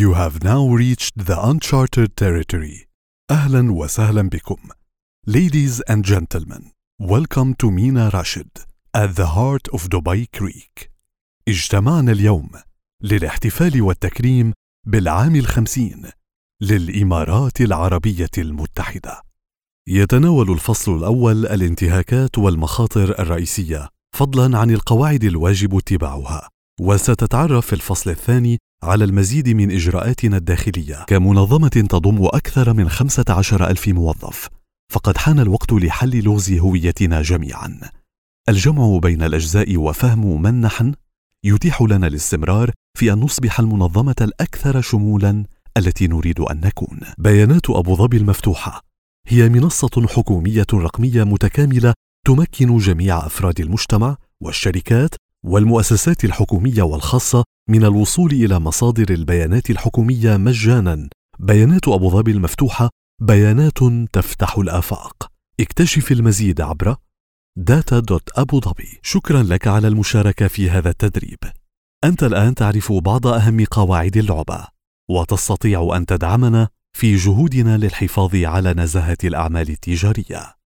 You have now reached the uncharted territory. أهلا وسهلا بكم. Ladies and gentlemen, welcome to Mina Rashid at the heart of Dubai Creek. اجتمعنا اليوم للاحتفال والتكريم بالعام 50 للإمارات العربية المتحدة. يتناول الفصل الأول الانتهاكات والمخاطر الرئيسية فضلاً عن القواعد الواجب اتباعها، وستتعرف في الفصل الثاني على المزيد من إجراءاتنا الداخلية كمنظمة تضم أكثر من 15,000 موظف. فقد حان الوقت لحل لغز هويتنا جميعاً. الجمع بين الأجزاء وفهم من نحن يتيح لنا الاستمرار في أن نصبح المنظمة الأكثر شمولاً التي نريد أن نكون. بيانات أبو ظبي المفتوحة هي منصة حكومية رقمية متكاملة تمكن جميع أفراد المجتمع والشركات والمؤسسات الحكومية والخاصة من الوصول إلى مصادر البيانات الحكومية مجاناً. بيانات أبو ظبي المفتوحة بيانات تفتح الآفاق. اكتشف المزيد عبر data.abudabi. شكراً لك على المشاركة في هذا التدريب. أنت الآن تعرف بعض أهم قواعد اللعبة، وتستطيع أن تدعمنا في جهودنا للحفاظ على نزاهة الأعمال التجارية.